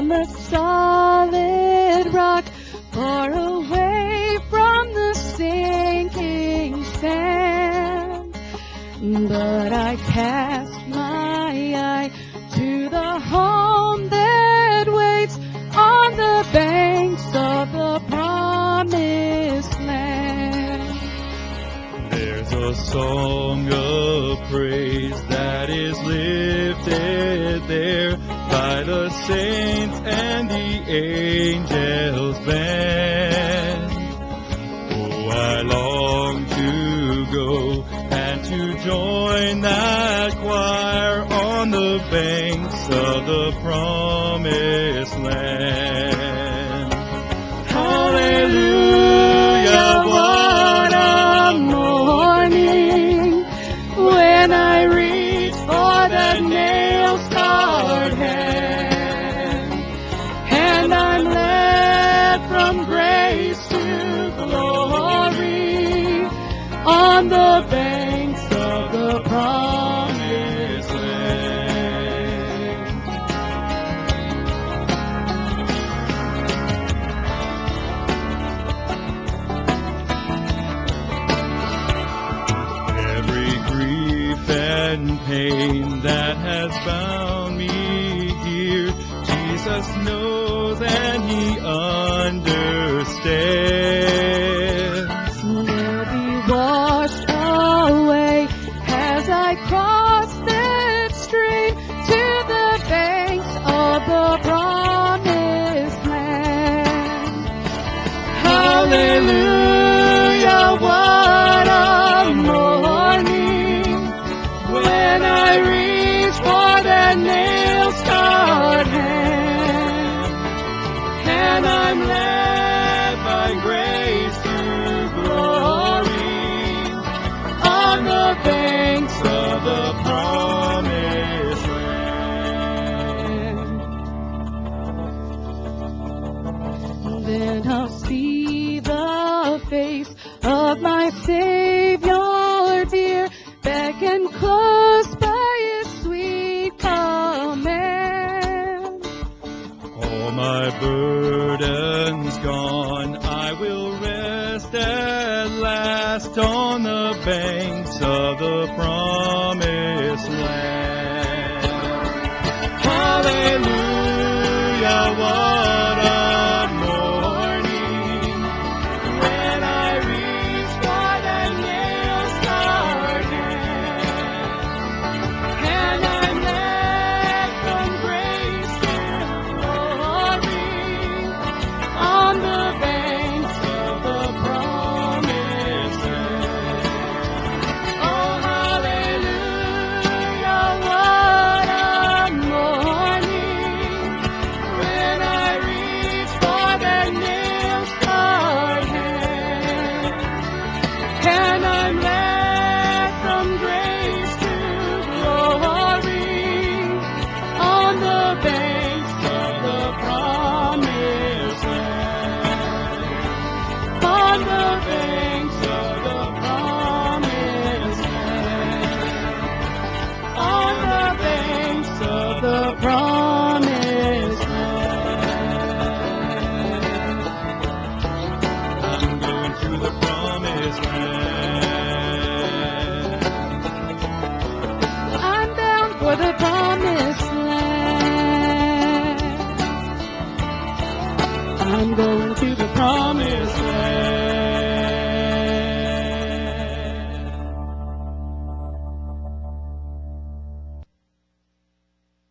on the solid rock, far away from the sinking sand. But I cast my eye to the home that waits on the banks of the promised land. There's a song of praise that is lifted there by the saints and the angels band. Oh, I long to go and to join that choir on the banks of the promised land. Hallelujah, what a morning when I reach for that nail-scarred hand, and I'm led from grace to glory on the banks of the promised land. Every grief and pain that has bound me here, Jesus knows and He understands. They'll be washed away as I cross that stream to the banks of the promised land. Hallelujah, what a morning when I reach for that nail-scarred hand, and I'm led by grace to glory on the banks of the promised land. Then I'll see the face of my Savior dear, beckon close by His sweet command. All my burdens gone, I will rest at last on the banks of the promised